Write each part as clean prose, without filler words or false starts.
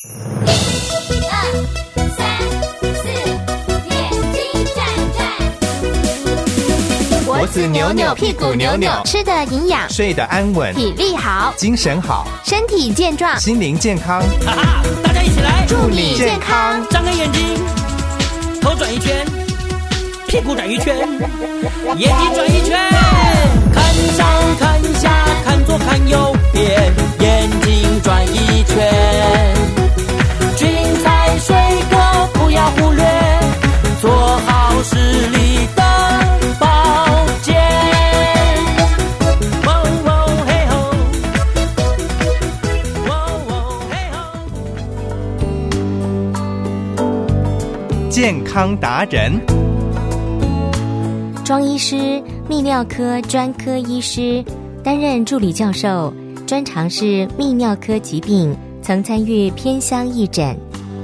脖子扭扭，屁股扭扭， 吃得营养， 睡得安稳， 体力好， 精神好， 身体健壮， 心灵健康。 哈哈，大家一起来， 祝你健康！ 张开眼睛，头转一圈，屁股转一圈，眼睛转一圈，看上看下，看左看右边，眼睛转一圈。菌菜水果不要忽略，做好视力的保健。喔喔嘿吼，喔喔嘿吼。 健康达人， 庄医师，泌尿科专科医师，担任助理教授，专长是泌尿科疾病，曾参与偏乡义诊。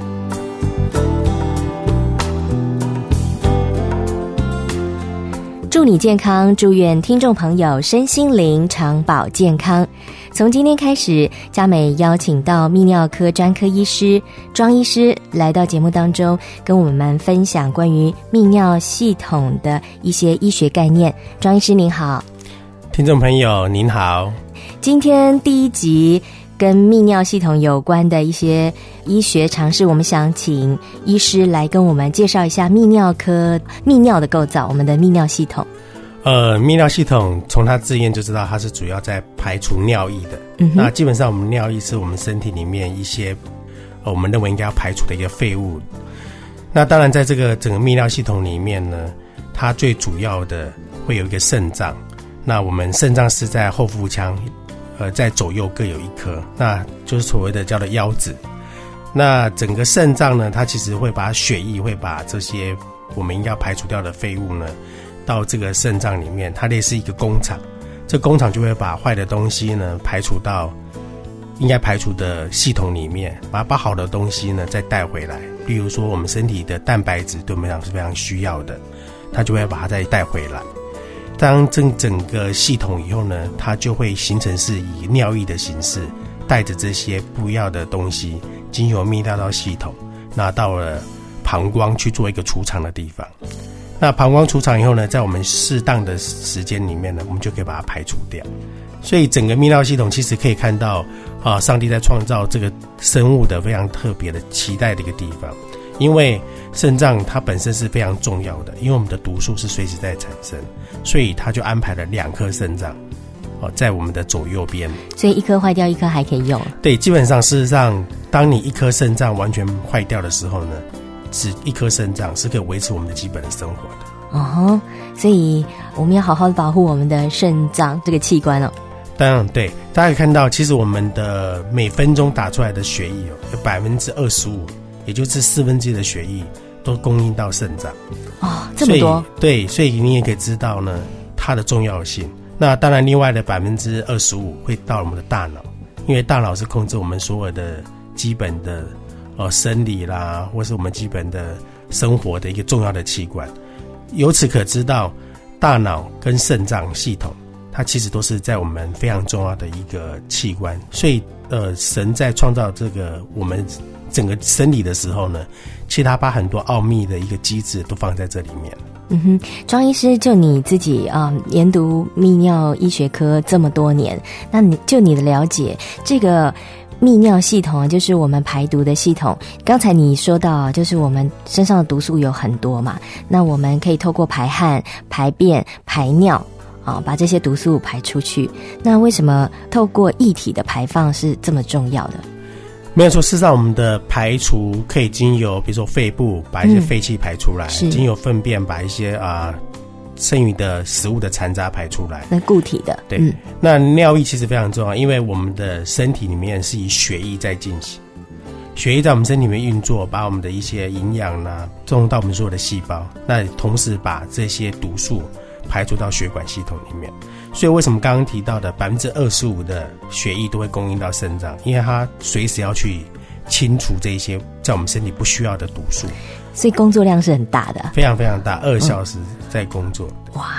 祝你健康，祝愿听众朋友身心灵长保健康。从今天开始，嘉美邀请到泌尿科专科医师庄医师来到节目当中，跟我们分享关于泌尿系统的一些医学概念。庄医师您好。 听众朋友您好。 今天第一集跟泌尿系统有关的一些医学常识，我们想请医师来跟我们介绍一下泌尿科泌尿的构造，我们的泌尿系统。 泌尿系统从它字眼就知道它是主要在排除尿液的。那基本上我们尿液是我们身体里面一些我们认为应该要排除的一个废物。那当然在这个整个泌尿系统里面呢，它最主要的会有一个肾脏。那我们肾脏是在后腹腔，在左右各有一颗，那就是所谓的叫做腰子。那整个肾脏呢，它其实会把血液会把这些我们应该要排除掉的废物呢到这个肾脏里面，它类似一个工厂，这工厂就会把坏的东西呢排除到应该排除的系统里面，把好的东西呢再带回来。例如说我们身体的蛋白质对我们来讲是非常需要的，它就会把它再带回来。当整个系统以后呢，它就会形成是以尿液的形式，带着这些不要的东西经由泌尿道系统，拿到了膀胱去做一个储藏的地方。那膀胱储藏以后呢，在我们适当的时间里面呢，我们就可以把它排除掉。所以整个泌尿系统其实可以看到上帝在创造这个生物的非常特别的期待的一个地方。因为肾脏它本身是非常重要的，因为我们的毒素是随时在产生，所以他就安排了2颗肾脏在我们的左右边。 所以一颗坏掉，一颗还可以用。对， 基本上事实上当你一颗肾脏完全坏掉的时候呢，只一颗肾脏是可以维持我们的基本的生活的。 所以我们要好好的保护我们的肾脏这个器官哦。 当然对，大家可以看到其实我们的每分钟打出来的血液有 25%， 也就是1/4的血液都供应到肾脏。 这么多。 对，所以你也可以知道呢它的重要性。那当然另外的 25% 会到我们的大脑，因为大脑是控制我们所有的基本的生理啦，或是我们基本的生活的一个重要的器官。由此可知道大脑跟肾脏系统它其实都是在我们非常重要的一个器官。所以神在创造这个我们整个生理的时候呢，其实他把很多奥秘的一个机制都放在这里面。 庄医师，就你自己研读泌尿医学科这么多年，那你的了解，这个泌尿系统就是我们排毒的系统。刚才你说到就是我们身上的毒素有很多嘛，那我们可以透过排汗、排便、排尿把这些毒素排出去。那为什么透过液体的排放是这么重要的？ 没有错，事实上我们的排除可以经由比如说肺部把一些废气排出来，经由粪便把一些剩余的食物的残渣排出来， 那固体的。 对，那尿液其实非常重要，因为我们的身体里面是以血液在进行，血液在我们身体里面运作，把我们的一些营养送到我们所有的细胞，那同时把这些毒素排除到血管系统里面。所以为什么刚刚提到的 25% 的血液都会供应到肾脏，因为它随时要去清除这些在我们身体不需要的毒素， 所以工作量是很大的， 非常非常大，2小时在工作。 哇，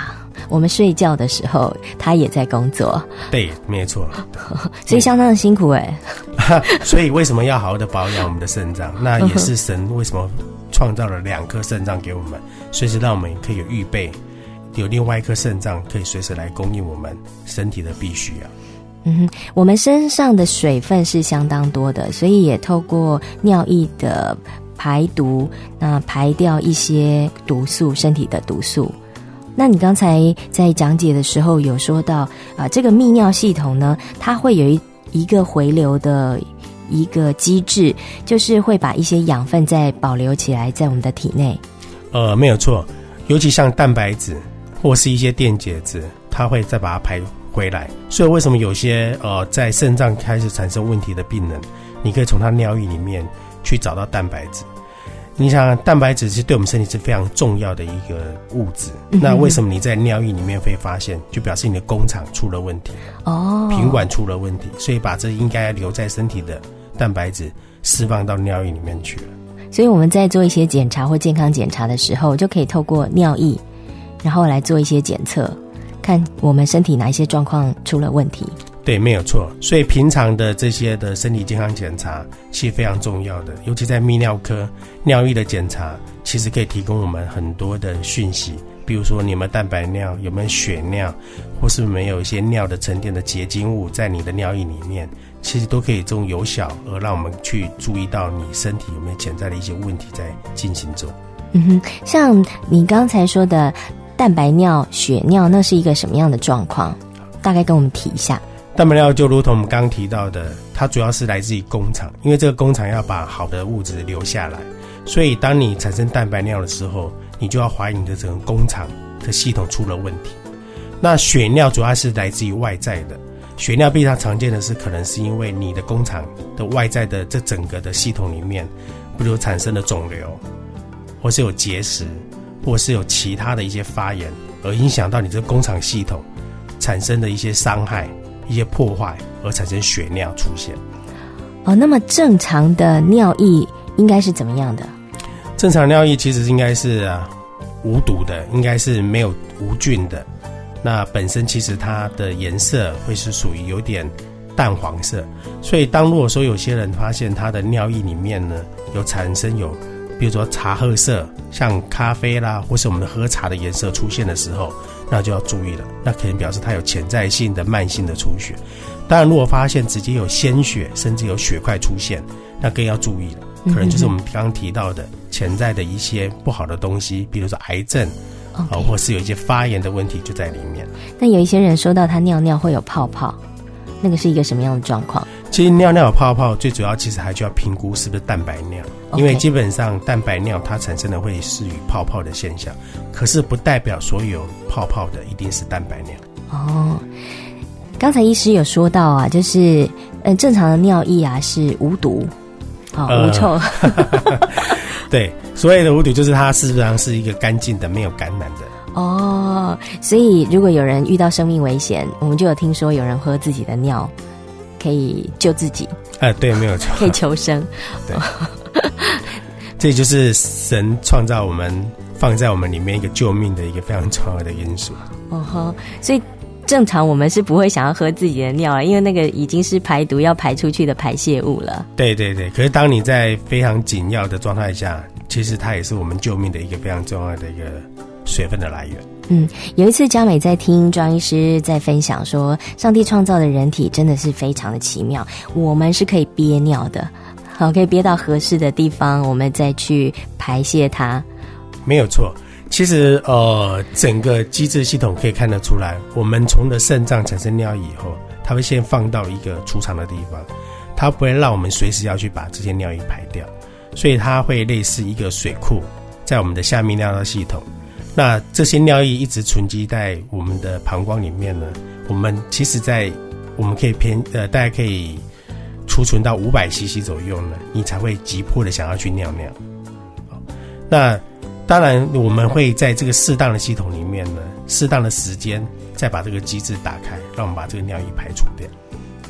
我们睡觉的时候它也在工作。 对，没错。 所以相当的辛苦哎。 所以为什么要好好的保养我们的肾脏？那也是神为什么创造了2颗肾脏给我们，随时让我们可以有预备，有另外1颗肾脏可以随时来供应我们身体的必须啊。 我们身上的水分是相当多的，所以也透过尿液的排毒，那排掉一些毒素，身体的毒素。那你刚才在讲解的时候有说到这个泌尿系统呢，它会有一个回流的一个机制，就是会把一些养分再保留起来在我们的体内。 没有错，尤其像蛋白质或是一些电解质，它会再把它排回来。所以为什么有些在肾脏开始产生问题的病人，你可以从他尿液里面去找到蛋白质。你想蛋白质是对我们身体是非常重要的一个物质，那为什么你在尿液里面会发现，就表示你的工厂出了问题，品管出了问题，所以把这应该留在身体的蛋白质释放到尿液里面去了。 所以我们在做一些检查或健康检查的时候，就可以透过尿液然后来做一些检测，看我们身体哪一些状况出了问题。 对，没有错。所以平常的这些的身体健康检查其实非常重要的，尤其在泌尿科尿液的检查，其实可以提供我们很多的讯息，比如说你有没有蛋白尿，有没有血尿，或是没有一些尿的沉淀的结晶物在你的尿液里面，其实都可以这种有效而让我们去注意到你身体有没有潜在的一些问题在进行中。 像你刚才说的蛋白尿、血尿，那是一个什么样的状况？大概跟我们提一下。 蛋白尿就如同我们刚刚提到的，它主要是来自于工厂，因为这个工厂要把好的物质留下来，所以当你产生蛋白尿的时候，你就要怀疑你的整个工厂的系统出了问题。那血尿主要是来自于外在的，血尿非常常见的是可能是因为你的工厂的外在的这整个的系统里面，比如产生了肿瘤，或是有结石，或是有其他的一些发炎，而影响到你这个工厂系统产生的一些伤害、一些破坏，而产生血尿出现。 那么正常的尿液应该是怎么样的？ 正常尿液其实应该是无毒的，应该是没有无菌的。那本身其实它的颜色会是属于有点淡黄色，所以如果说有些人发现他的尿液里面呢有产生比如说茶褐色，像咖啡啦，或是我们的喝茶的颜色出现的时候，那就要注意了，那可能表示它有潜在性的慢性的出血。当然如果发现直接有鲜血甚至有血块出现，那更要注意了，可能就是我们刚刚提到的潜在的一些不好的东西，比如说癌症或是有一些发炎的问题就在里面。 但有一些人说到他尿尿会有泡泡，那个是一个什么样的状况？ 其实尿尿有泡泡最主要其实还就要评估是不是蛋白尿，因为基本上蛋白尿它产生的会是与泡泡的现象，可是不代表所有泡泡的一定是蛋白尿。 刚才医师有说到就是正常的尿液是无毒无臭对，所谓的无毒就是它事实上是一个干净的，没有感染的。 所以如果有人遇到生命危险，我们就有听说有人喝自己的尿可以救自己。 对，没有错， 可以求生。 对，这就是神创造我们放在我们里面一个救命的一个非常重要的因素。 所以正常我们是不会想要喝自己的尿，因为那个已经是排毒要排出去的排泄物了。 对对对，可是当你在非常紧要的状态下，其实它也是我们救命的一个非常重要的一个水分的来源。 有一次嘉美在听庄医师在分享说，上帝创造的人体真的是非常的奇妙，我们是可以憋尿的，可以憋到合适的地方，我们再去排泄它。 没有错，其实整个机制系统可以看得出来，我们从的肾脏产生尿液以后，它会先放到一个储藏的地方，它不会让我们随时要去把这些尿液排掉，所以它会类似一个水库在我们的下泌尿道系统。那这些尿液一直存积在我们的膀胱里面呢，我们其实我们可以大概可以储存到500cc 左右呢，你才会急迫的想要去尿尿。那当然我们会在这个适当的系统里面呢，适当的时间再把这个机制打开，让我们把这个尿液排除掉。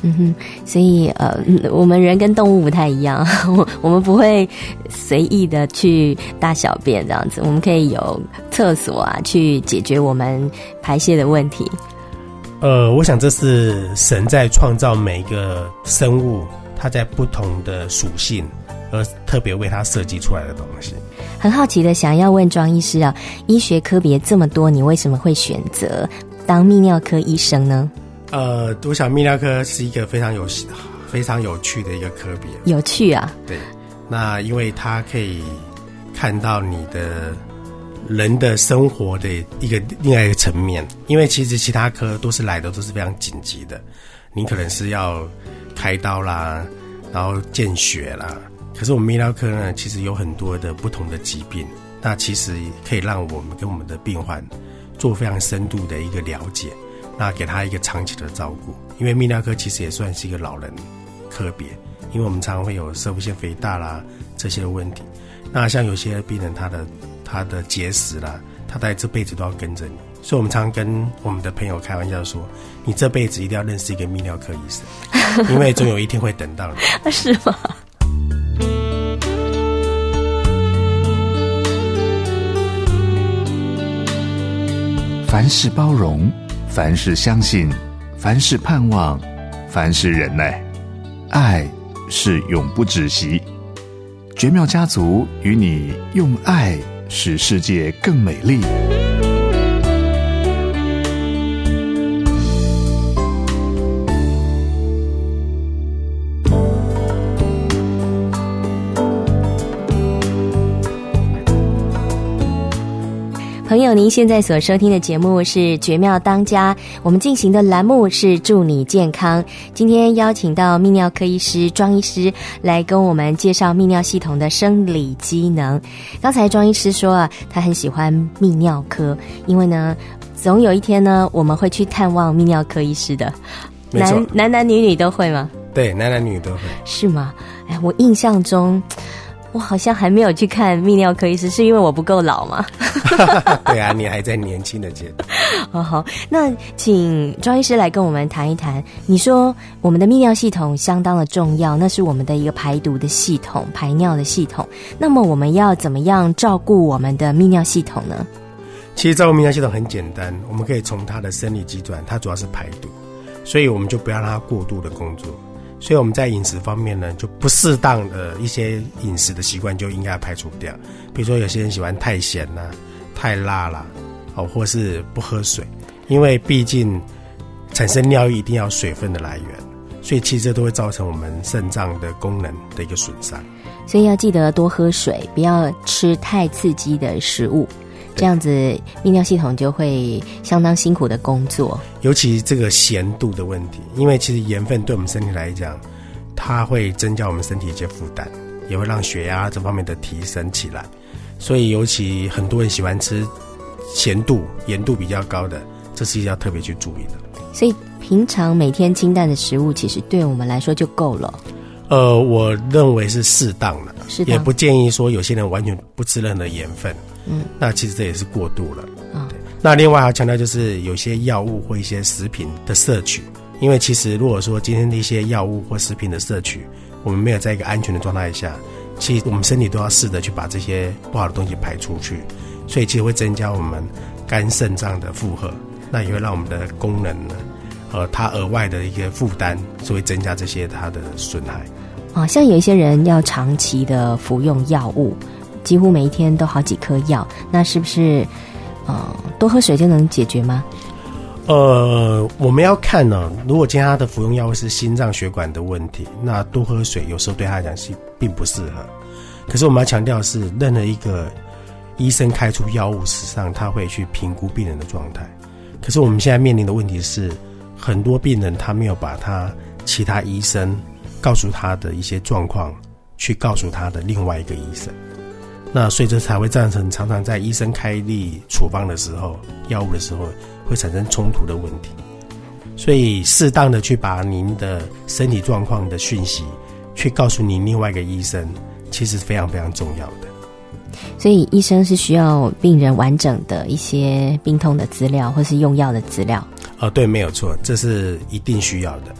所以我们人跟动物不太一样，我们不会随意的去大小便这样子，我们可以有厕所啊，去解决我们排泄的问题。 我想这是神在创造每个生物，它在不同的属性，而特别为它设计出来的东西。 很好奇的想要问庄医师啊，医学科别这么多，你为什么会选择当泌尿科医生呢？ 我想泌尿科是一个非常有趣的一个科别。 有趣啊？ 对，那因为它可以看到你的人的生活的另外一个层面，因为其实其他科都是非常紧急的，你可能是要开刀啦，然后见血啦。可是我们泌尿科呢，其实有很多的不同的疾病，那其实可以让我们跟我们的病患做非常深度的一个了解，那给他一个长期的照顾。因为泌尿科其实也算是一个老人科别，因为我们常常会有射物腺肥大啦这些问题。那像有些病人他的结石啦，他大概这辈子都要跟着你，所以我们常常跟我们的朋友开玩笑说，你这辈子一定要认识一个泌尿科医生，因为总有一天会等到你。 是吗？ 凡事包容，凡事相信，凡事盼望，凡事忍耐，爱是永不止息。绝妙家族与你用爱使世界更美丽。 朋友，您现在所收听的节目是《绝妙当家》，我们进行的栏目是祝你健康。今天邀请到泌尿科医师庄医师来跟我们介绍泌尿系统的生理机能。刚才庄医师说啊，他很喜欢泌尿科，因为呢，总有一天呢，我们会去探望泌尿科医师的。男女都会吗？ 对，男女都会。是吗？哎，我印象中我好像还没有去看泌尿科医师，是因为我不够老吗？ 对啊，你还在年轻的阶段。 好，那请庄医师来跟我们谈一谈。你说我们的泌尿系统相当的重要，那是我们的一个排毒的系统，排尿的系统。那么我们要怎么样照顾我们的泌尿系统呢？ 其实照顾泌尿系统很简单，我们可以从它的生理机转，它主要是排毒，所以我们就不要让它过度的工作。所以我们在饮食方面呢，就不适当的一些饮食的习惯就应该排除掉。比如说有些人喜欢太咸啦、太辣啦，或是不喝水，因为毕竟产生尿液一定要水分的来源，所以其实这都会造成我们肾脏的功能的一个损伤。 所以要记得多喝水，不要吃太刺激的食物，这样子泌尿系统就会相当辛苦的工作。 尤其这个咸度的问题，因为其实盐分对我们身体来讲，它会增加我们身体一些负担，也会让血压这方面的提升起来。所以尤其很多人喜欢吃咸度、盐度比较高的，这是要特别去注意的。 所以平常每天清淡的食物其实对我们来说就够了。 我认为是适当的，也不建议说有些人完全不吃任何盐分。那其实这也是过度了。那另外还要强调就是有些药物或一些食品的摄取，因为其实如果说今天的一些药物或食品的摄取，我们没有在一个安全的状态下，其实我们身体都要试着去把这些不好的东西排出去，所以其实会增加我们肝肾脏的负荷，那也会让我们的功能呢，它额外的一个负担，所以会增加这些它的损害。 像有一些人要长期的服用药物，几乎每一天都好几颗药，那是不是多喝水就能解决吗？ 我们要看呢，如果今天他的服用药物是心脏血管的问题，那多喝水有时候对他来讲是并不适合。可是我们要强调的是，任何一个医生开出药物，事实上他会去评估病人的状态。可是我们现在面临的问题是，很多病人他没有把他其他医生告诉他的一些状况去告诉他的另外一个医生，那所以这才会造成常常在医生开立处方的时候，药物的时候会产生冲突的问题。所以适当的去把您的身体状况的讯息去告诉您另外一个医生，其实非常非常重要的。 所以医生是需要病人完整的一些病痛的资料或是用药的资料。 对，没有错，这是一定需要的。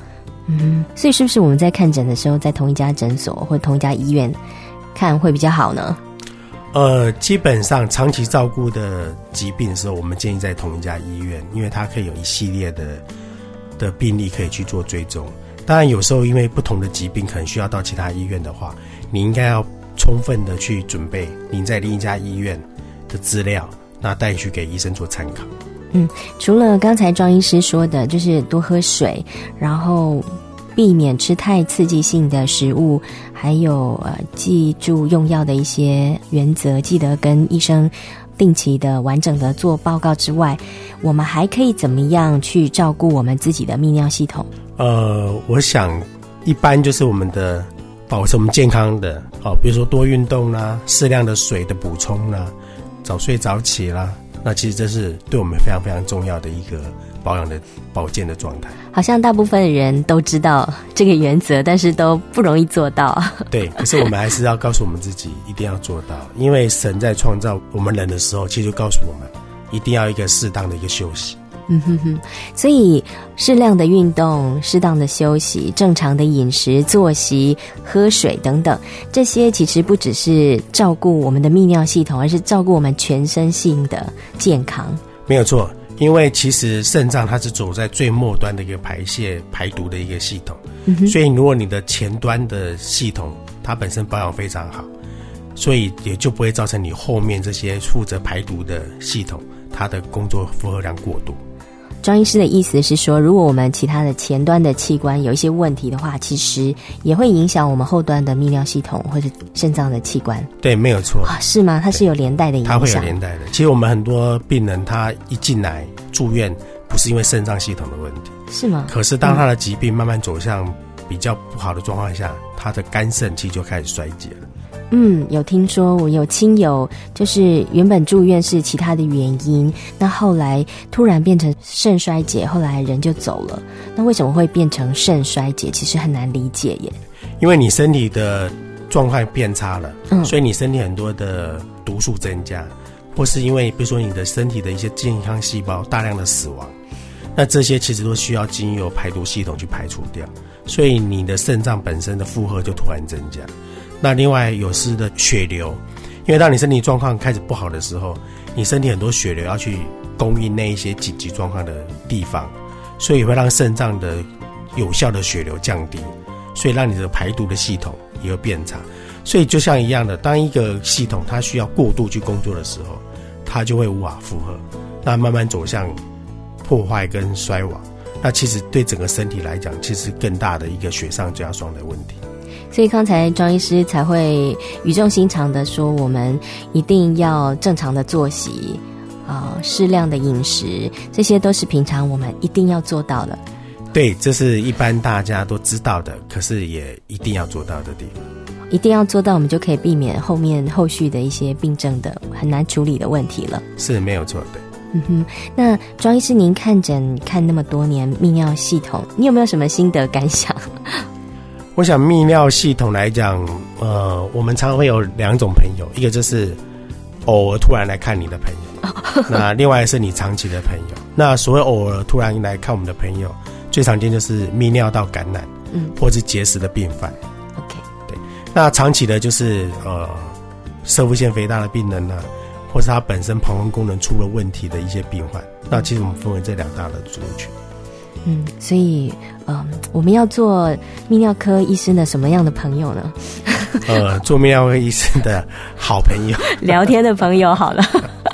所以是不是我们在看诊的时候，在同一家诊所或同一家医院看会比较好呢？ 基本上长期照顾的疾病的时候，我们建议在同一家医院，因为它可以有一系列的病例可以去做追踪。当然有时候因为不同的疾病可能需要到其他医院的话，你应该要充分的去准备您在另一家医院的资料，那带去给医生做参考。 除了刚才庄医师说的，就是多喝水，然后避免吃太刺激性的食物，还有记住用药的一些原则，记得跟医生定期的完整的做报告之外，我们还可以怎么样去照顾我们自己的泌尿系统？ 我想一般就是我们的保持我们健康的比如说多运动啦，适量的水的补充啦，早睡早起啦，那其实这是对我们非常非常重要的一个保养的保健的状态。 好像大部分的人都知道这个原则，但是都不容易做到。 对，可是我们还是要告诉我们自己一定要做到，因为神在创造我们人的时候，其实就告诉我们一定要一个适当的一个休息。 所以适量的运动，适当的休息，正常的饮食作息，喝水等等，这些其实不只是照顾我们的泌尿系统，而是照顾我们全身性的健康。 没有错，因为其实肾脏它是走在最末端的一个排泄排毒的一个系统，所以如果你的前端的系统它本身保养非常好，所以也就不会造成你后面这些负责排毒的系统它的工作负荷量过度。 庄医师的意思是说，如果我们其他的前端的器官有一些问题的话，其实也会影响我们后端的泌尿系统或者肾脏的器官。对， 没有错。 是吗？它是有连带的影响。 它会有连带的。其实我们很多病人他一进来住院，不是因为肾脏系统的问题， 是吗？ 可是当他的疾病慢慢走向比较不好的状况下，他的肝肾其实就开始衰竭了。 有听说我有亲友就是原本住院是其他的原因，那后来突然变成肾衰竭，后来人就走了。那为什么会变成肾衰竭？其实很难理解耶。 因为你身体的状况变差了，所以你身体很多的毒素增加，或是因为比如说你的身体的一些健康细胞大量的死亡，那这些其实都需要经由排毒系统去排除掉，所以你的肾脏本身的负荷就突然增加。那另外有失的血流，因为当你身体状况开始不好的时候，你身体很多血流要去供应那一些紧急状况的地方，所以会让肾脏的有效的血流降低，所以让你的排毒的系统也会变差。所以就像一样的，当一个系统它需要过度去工作的时候，它就会无法负荷，那慢慢走向破坏跟衰亡。那其实对整个身体来讲，其实更大的一个雪上加霜的问题。 所以刚才庄医师才会语重心长的说，我们一定要正常的作息适量的饮食，这些都是平常我们一定要做到的。 对，这是一般大家都知道的，可是也一定要做到的地方。 一定要做到，我们就可以避免后续的一些病症的很难处理的问题了。 是没有错的。 那庄医师您看诊看那么多年泌尿系统，你有没有什么心得感想？ 我想泌尿系统来讲，我们常常会有两种朋友，一个就是偶尔突然来看你的朋友，那另外是你长期的朋友。那所谓偶尔突然来看我们的朋友，最常见就是泌尿道感染，或是结石的病患。 OK， 对。那长期的就是攝護腺肥大的病人呢，或是他本身膀胱功能出了问题的一些病患。那其实我们分为这两大的族群。 所以我们要做泌尿科医生的什么样的朋友呢？ 做泌尿科医生的好朋友， 聊天的朋友好了。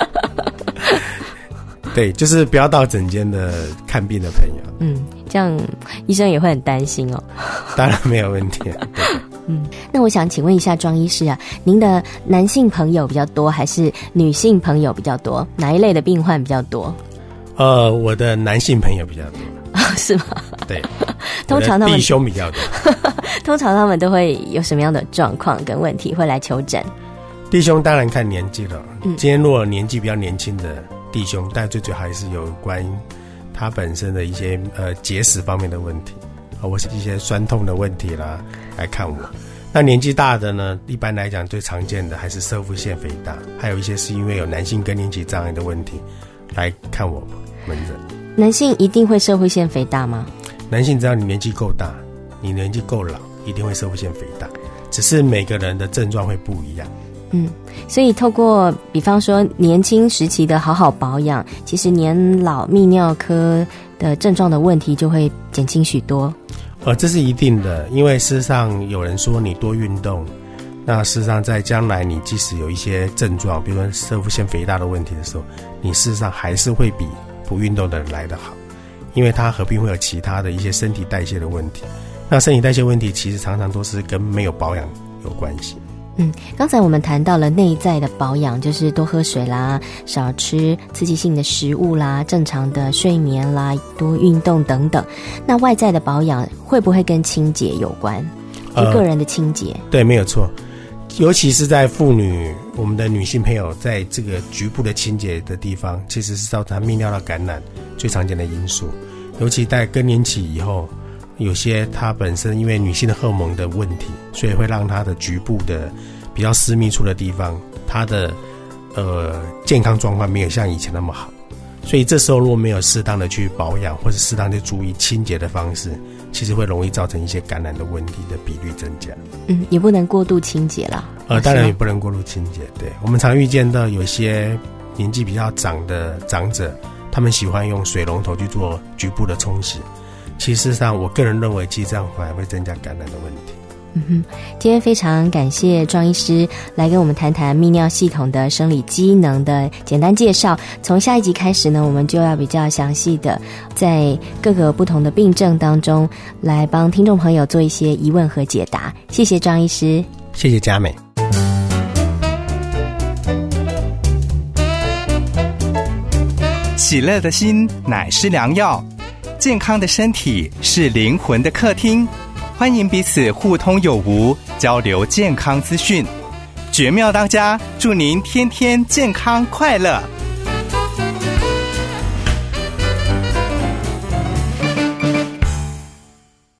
对，就是不要到诊间的看病的朋友。 这样医生也会很担心哦。 当然没有问题。 那我想请问一下庄医师啊，您的男性朋友比较多还是女性朋友比较多？哪一类的病患比较多？ 我的男性朋友比较多。 是吗？ 对， 通常他们弟兄比较多。 通常他们都会有什么样的状况跟问题会来求诊？ 弟兄当然看年纪了。今天如果年纪比较年轻的弟兄，但最主要还是有关他本身的一些结石方面的问题或是一些酸痛的问题啦来看我。那年纪大的呢，一般来讲最常见的还是攝護腺肥大，还有一些是因为有男性更年期障碍的问题来看我门诊。 男性一定会攝護腺肥大吗？ 男性只要你年纪够大，你年纪够老，一定会攝護腺肥大，只是每个人的症状会不一样。 所以透过比方说年轻时期的好好保养，其实年老泌尿科的症状的问题就会减轻许多。 这是一定的，因为事实上有人说你多运动，那事实上在将来你即使有一些症状，比如说攝護腺肥大的问题的时候，你事实上还是会比不运动的人来得好，因为它合并会有其他的一些身体代谢的问题。那身体代谢问题其实常常都是跟没有保养有关系。 刚才我们谈到了内在的保养，就是多喝水啦，少吃刺激性的食物啦，正常的睡眠啦，多运动等等。那外在的保养会不会跟清洁有关？就个人的清洁？ 对，没有错。尤其是在妇女，我们的女性朋友在这个局部的清洁的地方，其实是造成泌尿道感染最常见的因素。尤其在更年期以后，有些它本身因为女性的荷尔蒙的问题，所以会让它的局部的比较私密处的地方，它的健康状况没有像以前那么好。所以这时候如果没有适当的去保养，或是适当的注意清洁的方式，其实会容易造成一些感染的问题的比率增加。 也不能过度清洁啦。 当然也不能过度清洁。对，我们常遇见到有些年纪比较长的长者，他们喜欢用水龙头去做局部的冲洗。其实上我个人认为其实这样反而会增加感染的问题。 今天非常感谢庄医师来跟我们谈谈泌尿系统的生理机能的简单介绍。从下一集开始呢，我们就要比较详细的在各个不同的病症当中来帮听众朋友做一些疑问和解答。谢谢庄医师。 谢谢佳美。 喜乐的心乃是良药，健康的身体是灵魂的客厅。欢迎彼此互通有无，交流健康资讯。绝妙当家，祝您天天健康快乐。